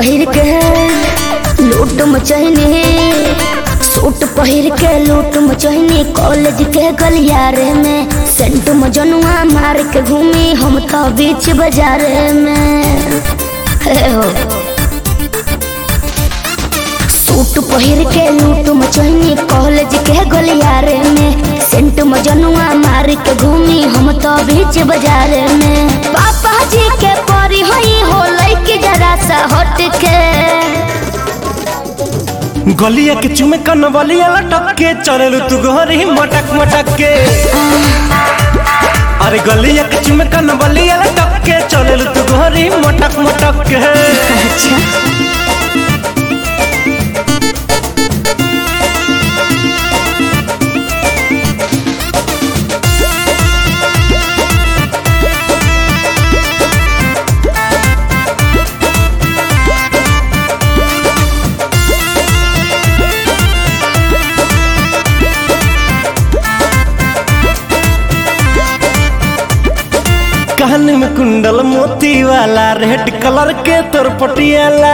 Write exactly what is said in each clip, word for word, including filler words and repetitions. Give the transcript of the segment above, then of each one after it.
पहिर के लूट मचहनी, सूट पहिर के लूट मचहनी, कॉलेज के गलियारे में सेंट मजनुआ मार के घूमी हम तो बीच बाजार में। हे हो सूट पहिर के लूट मचहनी, कॉलेज के गलियारे में सेंट मजनुआ मार के घूमी हम तो बीच बाजार में। पापा जी के परी हई हो लइकी जरा सा हट के, गलिया के चुमे कन बलिया लटक के चललू तू घरी मटक मटक के। अरे गलिया के चुमे कन बलिया लटक के चललू तू घरी मटक मटक के। अच्छा कान में कुंडल मोती वाला रेड कलर के तोर पटियाला,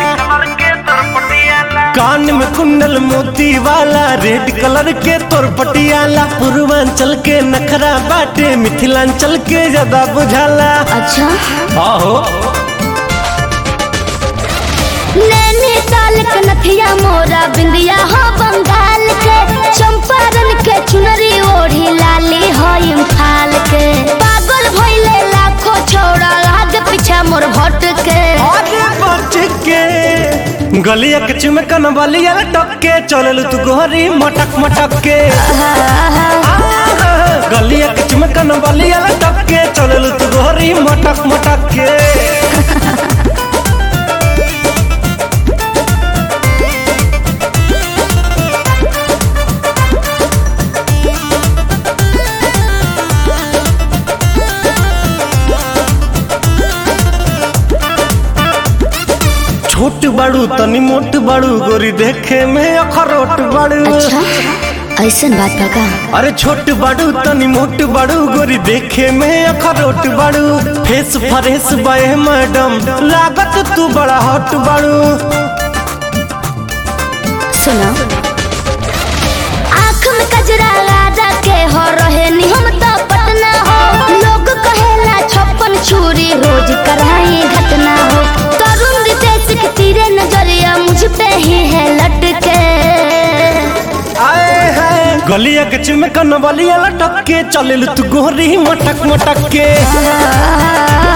कान में कुंडल मोती वाला रेड कलर के तोर पटियाला। पूर्वांचल के नखरा बाटे मिथिलांचल के ज्यादा बुझाला। अच्छा आहो नैनीताल के नथिया मोरा बिंदिया हो बंगाल के, चंपारण के चुनरी ओढ़ी लाली हो इम्फाल के। पागल भइले लाखों छोड़ा आगे पीछा मोर भट के। आगे बच के गलिया के चुमे कन बलिया लटक के चललू तू घरी मटक मटक के। गलिया के चुमे कन बलिया लटक के चललू तू घरी मटक मटक के। छोट बड़ू तनी मोट बड़ू गोरी देखे में अखरोट बड़ू। अच्छा ऐसन बात बा का? अरे छोट बड़ू तनी मोट बड़ू गोरी देखे में अखरोट बड़ू। फेस फ्रेश बाए मैडम लागत तू बड़ा हॉट बड़ू। सुनो आँख में कजरा राजा के हो रहे नी हम तो पटना हो। लोग कहेला छप्पन छुरी रोज कराई घटना हो। तरुण रितेश के तीरे नजरिया मुझ पे ही है लटके। आए है गलिया के चुमे कन बलिया लटक के चललू तू गोरी मटक मटक के।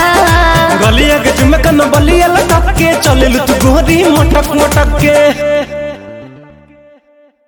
गलिया के चुमे कन बलिया लटक के चललू तू गोरी मटक मटक के।